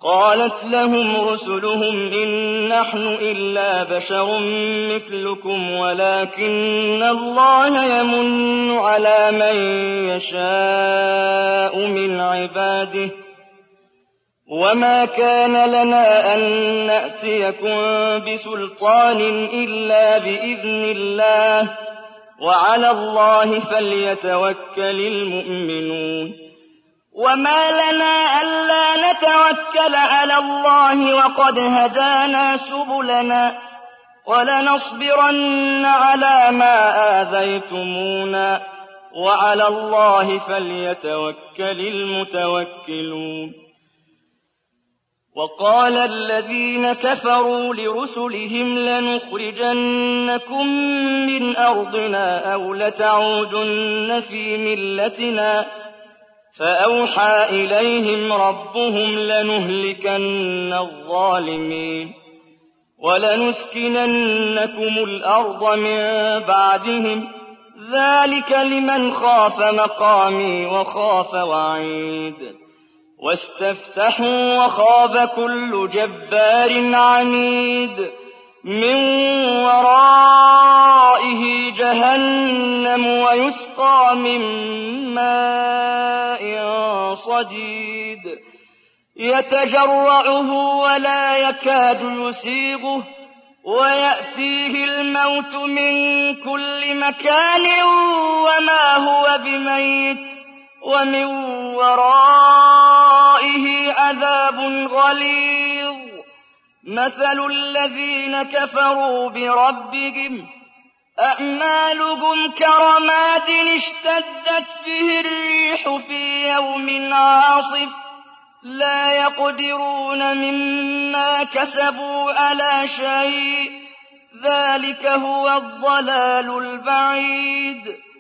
قالت لهم رسلهم إن نحن إلا بشر مثلكم ولكن الله يمن على من يشاء من عباده وما كان لنا أن نأتيكم بسلطان إلا بإذن الله وعلى الله فليتوكل المؤمنون وما لنا ألا نتوكل على الله وقد هدانا سبلنا ولنصبرن على ما آذيتمونا وعلى الله فليتوكل المتوكلون وقال الذين كفروا لرسلهم لنخرجنكم من أرضنا أو لتعودن في ملتنا فأوحى إليهم ربهم لنهلكن الظالمين ولنسكننكم الأرض من بعدهم ذلك لمن خاف مقامي وخاف وعيد واستفتحوا وخاب كل جبار عنيد من ورائه جهنم ويسقى من ماء صديد يتجرعه ولا يكاد يسيغه ويأتيه الموت من كل مكان وما هو بميت ومن ورائه عذاب غليظ مثل الذين كفروا بربهم أعمالهم كرماد اشتدت به الريح في يوم عاصف لا يقدرون مما كسبوا على شيء ذلك هو الضلال البعيد